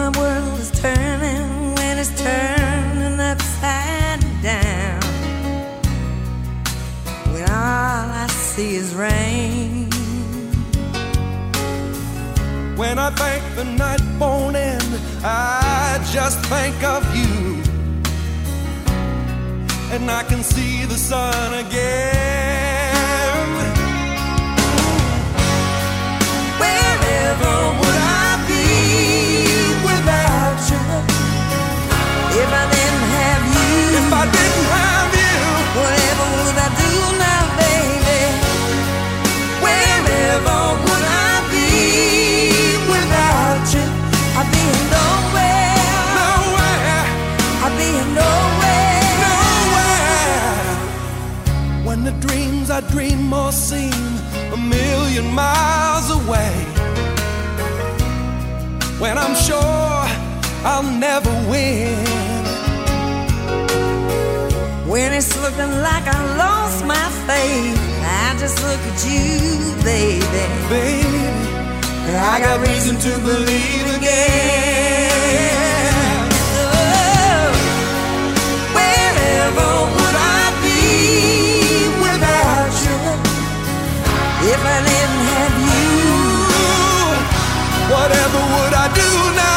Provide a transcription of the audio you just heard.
my world is turning when it's turning upside down. When all I see is rain. When I think the night won't end, I just think of you. And I can see the sun again. Wherever would I be without you? If I didn't have you, if I didn't have you, whatever would I do now, baby? Wherever would I be without you? I'd be nowhere, nowhere, I'd be nowhere, nowhere. When the dreams I dream all seem a million miles away, when I'm sure I'll never win, when it's looking like I lost my faith, I just look at you, baby. baby, I got reason to believe again. Oh, wherever would I be without you? If I didn't have you, Whatever would I do now?